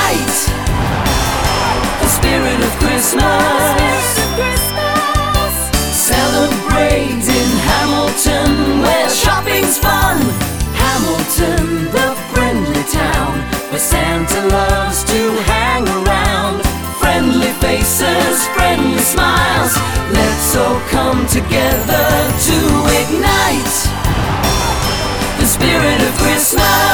ignite the spirit of Christmas. Celebrate in Hamilton, where shopping's fun. Hamilton, the friendly town, where Santa loves to hang around. Friendly faces, friendly smiles, let's all come together to ignite the spirit of Christmas.